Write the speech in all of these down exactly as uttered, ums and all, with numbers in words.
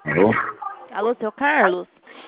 Alô? Alô, seu Carlos?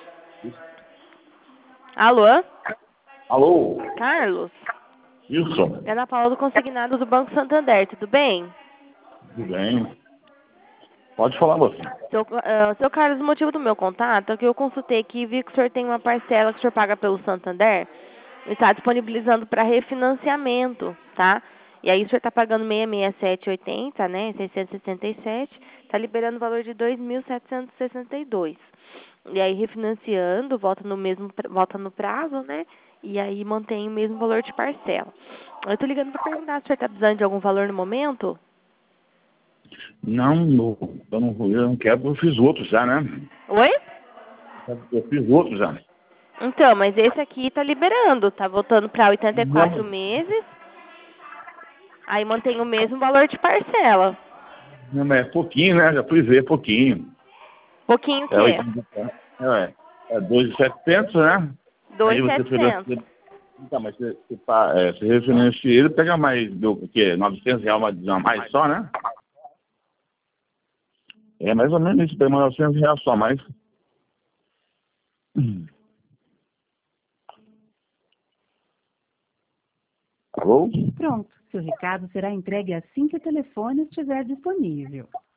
Alô? Alô? Carlos? Isso? É Ana Paula do Consignado do Banco Santander, tudo bem? Tudo bem? Pode falar você. Seu, ah, seu Carlos, o motivo do meu contato é que eu consultei aqui e vi que o senhor tem uma parcela que o senhor paga pelo Santander e está disponibilizando para refinanciamento, tá? E aí o senhor está pagando seiscentos e sessenta e sete e oitenta, né? seiscentos e sessenta e sete, está liberando o valor de dois mil setecentos e sessenta e dois. E aí refinanciando, volta no mesmo, pra- volta no prazo, né? E aí mantém o mesmo valor de parcela. Eu tô ligando para perguntar se o senhor está precisando de algum valor no momento? Não, no- eu não, eu não quero, porque eu fiz outros já, né? Oi? Eu fiz outros já. Então, mas esse aqui tá liberando, tá voltando para oitenta e quatro Não, meses, aí mantém o mesmo valor de parcela. não, mas é pouquinho, né? Já fui ver, pouquinho. Pouquinho o É quê? oitenta, é, é dois mil e setecentos, né? Dois Aí mil e você setecentos. financia, então, mas você, você, pa- é, você refinancia ele, pega mais, do o quê? novecentos reais mais, a mais só, né? É mais ou menos isso, pega mais novecentos reais só, mais. Alô? Pronto, seu recado será entregue assim que o telefone estiver disponível.